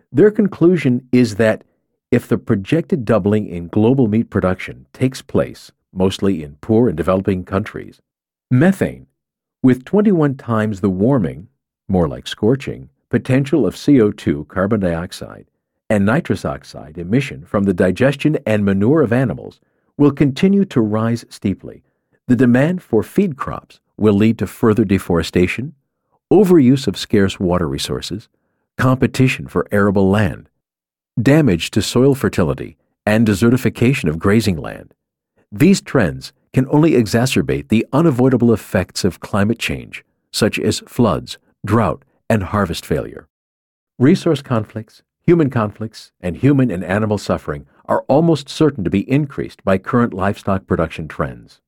Their conclusion is that if the projected doubling in global meat production takes place, mostly in poor and developing countries, methane, with 21 times the warming, more like scorching, potential of CO2, carbon dioxide, and nitrous oxide emission from the digestion and manure of animals, will continue to rise steeply. The demand for feed crops will lead to further deforestation, overuse of scarce water resources, competition for arable land, damage to soil fertility, and desertification of grazing land. These trends can only exacerbate the unavoidable effects of climate change, such as floods, drought, and harvest failure. Resource conflicts, and human and animal suffering are almost certain to be increased by current livestock production trends.